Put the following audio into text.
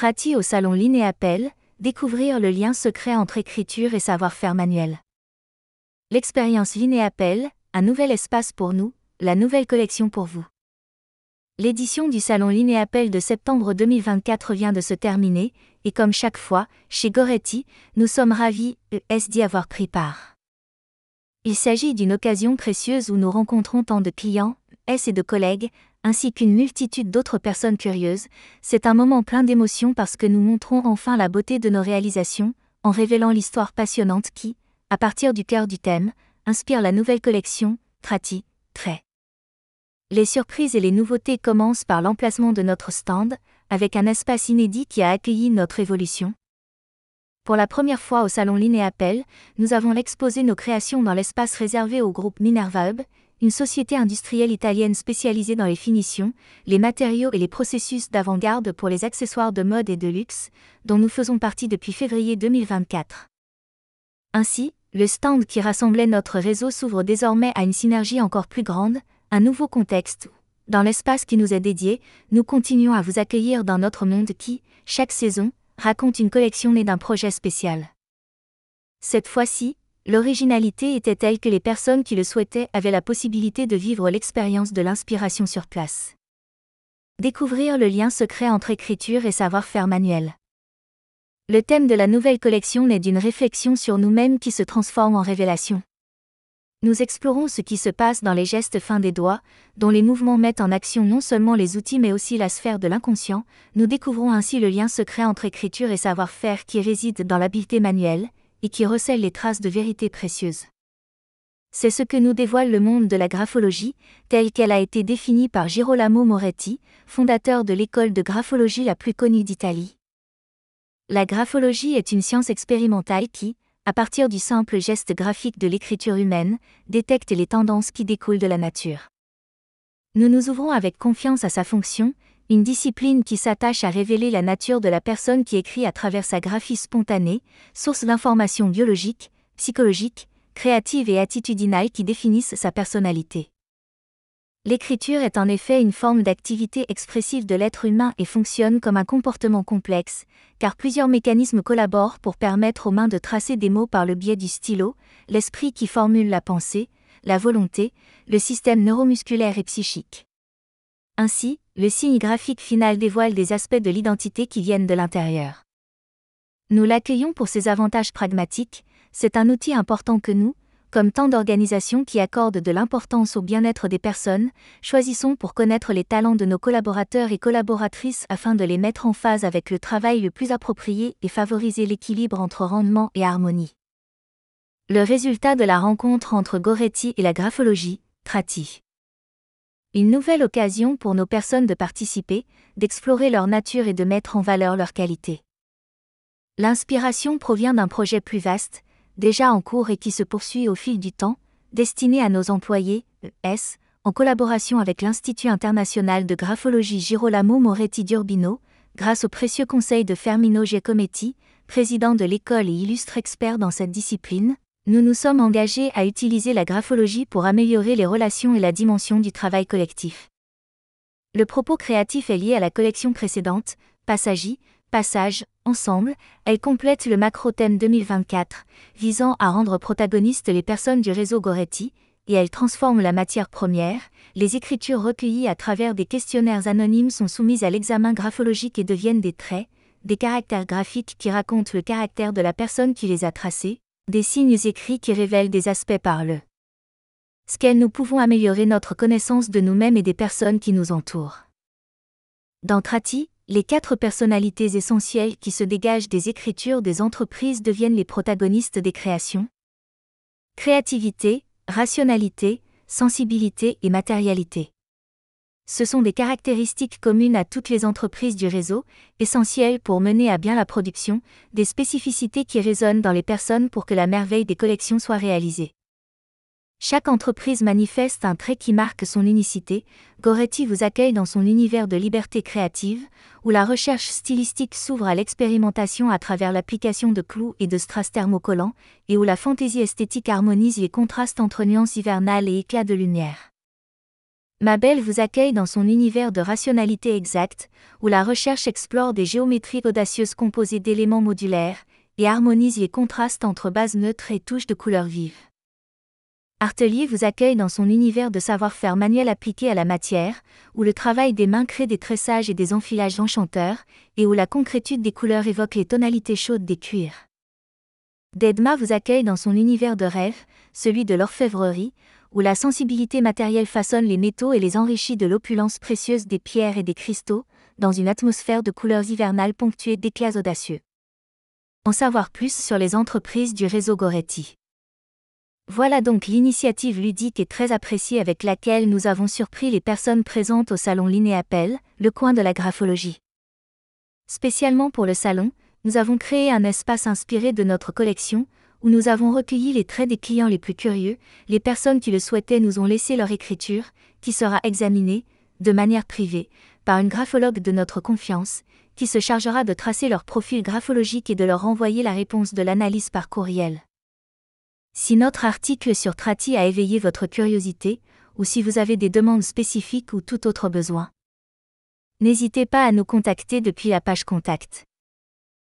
Trati au salon Linéapel, découvrir le lien secret entre écriture et savoir-faire manuel. L'expérience Linéapel, un nouvel espace pour nous, la nouvelle collection pour vous. L'édition du salon Linéapel de septembre 2024 vient de se terminer, et comme chaque fois, chez Goretti, nous sommes ravis d'y avoir pris part. Il s'agit d'une occasion précieuse où nous rencontrons tant de clients, et de collègues, ainsi qu'une multitude d'autres personnes curieuses. C'est un moment plein d'émotions parce que nous montrons enfin la beauté de nos réalisations, en révélant l'histoire passionnante qui, à partir du cœur du thème, inspire la nouvelle collection, Trati, Trait. Les surprises et les nouveautés commencent par l'emplacement de notre stand, avec un espace inédit qui a accueilli notre évolution. Pour la première fois au salon Linéapel, nous avons exposé nos créations dans l'espace réservé au groupe Minerva Hub, une société industrielle italienne spécialisée dans les finitions, les matériaux et les processus d'avant-garde pour les accessoires de mode et de luxe, dont nous faisons partie depuis février 2024. Ainsi, le stand qui rassemblait notre réseau s'ouvre désormais à une synergie encore plus grande, un nouveau contexte. Dans l'espace qui nous est dédié, nous continuons à vous accueillir dans notre monde qui, chaque saison, raconte une collection née d'un projet spécial. Cette fois-ci, l'originalité était telle que les personnes qui le souhaitaient avaient la possibilité de vivre l'expérience de l'inspiration sur place. Découvrir le lien secret entre écriture et savoir-faire manuel. Le thème de la nouvelle collection naît d'une réflexion sur nous-mêmes qui se transforme en révélation. Nous explorons ce qui se passe dans les gestes fins des doigts, dont les mouvements mettent en action non seulement les outils mais aussi la sphère de l'inconscient. Nous découvrons ainsi le lien secret entre écriture et savoir-faire qui réside dans l'habileté manuelle, et qui recèle les traces de vérité précieuses. C'est ce que nous dévoile le monde de la graphologie, telle qu'elle a été définie par Girolamo Moretti, fondateur de l'école de graphologie la plus connue d'Italie. La graphologie est une science expérimentale qui, à partir du simple geste graphique de l'écriture humaine, détecte les tendances qui découlent de la nature. Nous nous ouvrons avec confiance à sa fonction, une discipline qui s'attache à révéler la nature de la personne qui écrit à travers sa graphie spontanée, source d'informations biologiques, psychologiques, créatives et attitudinales qui définissent sa personnalité. L'écriture est en effet une forme d'activité expressive de l'être humain et fonctionne comme un comportement complexe, car plusieurs mécanismes collaborent pour permettre aux mains de tracer des mots par le biais du stylo, l'esprit qui formule la pensée, la volonté, le système neuromusculaire et psychique. Ainsi, le signe graphique final dévoile des aspects de l'identité qui viennent de l'intérieur. Nous l'accueillons pour ses avantages pragmatiques, c'est un outil important que nous, comme tant d'organisations qui accordent de l'importance au bien-être des personnes, choisissons pour connaître les talents de nos collaborateurs et collaboratrices afin de les mettre en phase avec le travail le plus approprié et favoriser l'équilibre entre rendement et harmonie. Le résultat de la rencontre entre Goretti et la graphologie, Trati. Une nouvelle occasion pour nos personnes de participer, d'explorer leur nature et de mettre en valeur leurs qualités. L'inspiration provient d'un projet plus vaste, déjà en cours et qui se poursuit au fil du temps, destiné à nos employés, en collaboration avec l'Institut international de graphologie Girolamo Moretti d'Urbino, grâce au précieux conseil de Fermino Giacometti, président de l'école et illustre expert dans cette discipline. Nous nous sommes engagés à utiliser la graphologie pour améliorer les relations et la dimension du travail collectif. Le propos créatif est lié à la collection précédente, Passagie, Passage, Ensemble. Elle complète le macro-thème 2024, visant à rendre protagonistes les personnes du réseau Goretti, et elle transforme la matière première. Les écritures recueillies à travers des questionnaires anonymes sont soumises à l'examen graphologique et deviennent des traits, des caractères graphiques qui racontent le caractère de la personne qui les a tracés, des signes écrits qui révèlent des aspects par le squels nous pouvons améliorer notre connaissance de nous-mêmes et des personnes qui nous entourent. Dans Trati, les 4 personnalités essentielles qui se dégagent des écritures des entreprises deviennent les protagonistes des créations. Créativité, rationalité, sensibilité et matérialité. Ce sont des caractéristiques communes à toutes les entreprises du réseau, essentielles pour mener à bien la production, des spécificités qui résonnent dans les personnes pour que la merveille des collections soit réalisée. Chaque entreprise manifeste un trait qui marque son unicité. Goretti vous accueille dans son univers de liberté créative, où la recherche stylistique s'ouvre à l'expérimentation à travers l'application de clous et de strass thermocollants, et où la fantaisie esthétique harmonise les contrastes entre nuances hivernales et éclats de lumière. Mabel vous accueille dans son univers de rationalité exacte, où la recherche explore des géométries audacieuses composées d'éléments modulaires, et harmonise les contrastes entre bases neutres et touches de couleurs vives. Artelier vous accueille dans son univers de savoir-faire manuel appliqué à la matière, où le travail des mains crée des tressages et des enfilages enchanteurs, et où la concrétude des couleurs évoque les tonalités chaudes des cuirs. Dedma vous accueille dans son univers de rêve, celui de l'orfèvrerie, où la sensibilité matérielle façonne les métaux et les enrichit de l'opulence précieuse des pierres et des cristaux, dans une atmosphère de couleurs hivernales ponctuée d'éclats audacieux. En savoir plus sur les entreprises du réseau Goretti. Voilà donc l'initiative ludique et très appréciée avec laquelle nous avons surpris les personnes présentes au salon Linéapel, le coin de la graphologie. Spécialement pour le salon, nous avons créé un espace inspiré de notre collection, où nous avons recueilli les traits des clients les plus curieux. Les personnes qui le souhaitaient nous ont laissé leur écriture, qui sera examinée, de manière privée, par une graphologue de notre confiance, qui se chargera de tracer leur profil graphologique et de leur envoyer la réponse de l'analyse par courriel. Si notre article sur Trati a éveillé votre curiosité, ou si vous avez des demandes spécifiques ou tout autre besoin, n'hésitez pas à nous contacter depuis la page Contact.